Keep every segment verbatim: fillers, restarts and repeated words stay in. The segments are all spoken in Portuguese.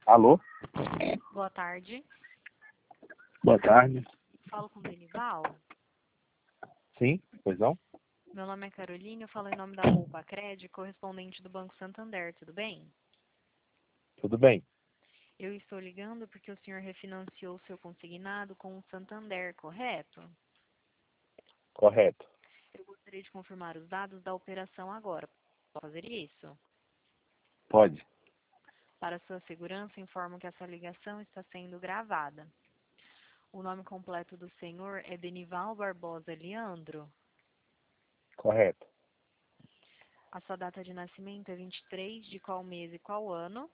Alô? Boa tarde. Boa tarde. Falo com o Benival. Sim, pois não? Meu nome é Carolina, eu falo em nome da Poupa Cred, correspondente do Banco Santander, tudo bem? Tudo bem. Eu estou ligando porque o senhor refinanciou seu consignado com o Santander, correto? Correto. Eu gostaria de confirmar os dados da operação agora. Posso fazer isso? Pode. Para sua segurança, informo que essa ligação está sendo gravada. O nome completo do senhor é Benival Barbosa Leandro. Correto. A sua data de nascimento é vinte e três de qual mês e qual ano?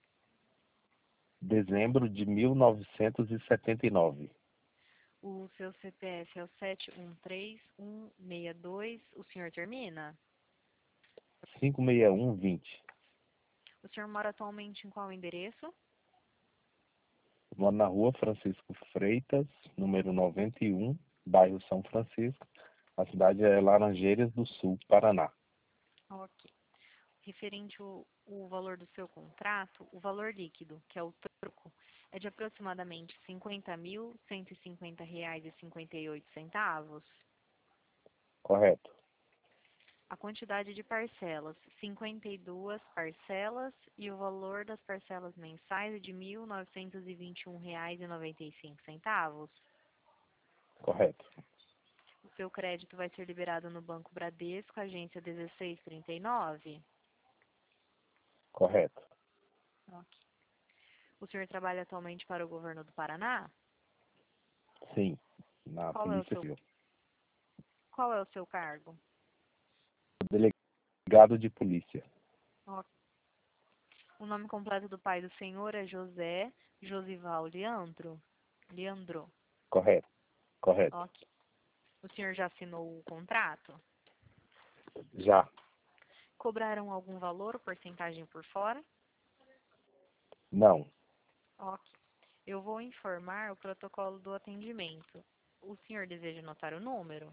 Dezembro de mil novecentos e setenta e nove. O seu C P F é o sete um três um seis dois. O senhor termina? cinco seis um vinte. O senhor mora atualmente em qual endereço? Moro na rua Francisco Freitas, número noventa e um, bairro São Francisco. A cidade é Laranjeiras do Sul, Paraná. Ok. Referente o, o valor do seu contrato, o valor líquido, que é o troco, é de aproximadamente cinquenta mil cento e cinquenta reais e cinquenta e oito centavos. Correto. A quantidade de parcelas, cinquenta e duas parcelas, e o valor das parcelas mensais é de mil novecentos e vinte e um reais e noventa e cinco centavos. Correto. O seu crédito vai ser liberado no Banco Bradesco, agência dezesseis trinta e nove. Correto. Ok. O senhor trabalha atualmente para o governo do Paraná? Sim, na Qual é o Polícia seu, Civil. qual é o seu cargo? Delegado de Polícia. Ok. O nome completo do pai do senhor é José Josival Leandro. Leandro. Correto. Correto. Ok. O senhor já assinou o contrato? Já. Cobraram algum valor ou porcentagem por fora? Não. Ok. Eu vou informar o protocolo do atendimento. O senhor deseja anotar o número?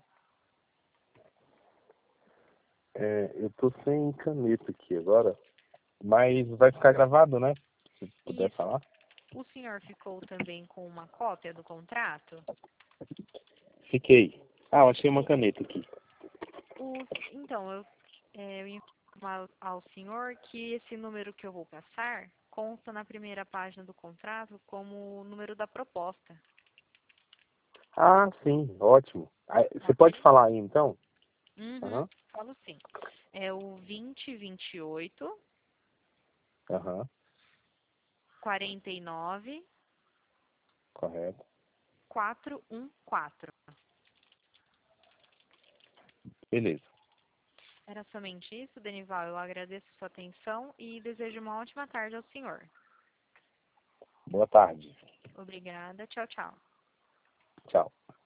É, eu tô sem caneta aqui agora, mas vai ficar gravado, né? Se puder Isso. falar. O senhor ficou também com uma cópia do contrato? Fiquei. Ah, eu achei uma caneta aqui. O, então, eu, é, eu informo ao senhor que esse número que eu vou passar consta na primeira página do contrato como o número da proposta. Ah, sim, ótimo. Ah, você pode Ok? falar aí, então? Uhum, Aham, falo sim. É o vinte vinte e oito, aham, quarenta e nove, correto. quatrocentos e quatorze. Beleza. Era somente isso, Denival. Eu agradeço sua atenção e desejo uma ótima tarde ao senhor. Boa tarde. Obrigada. Tchau, tchau. Tchau.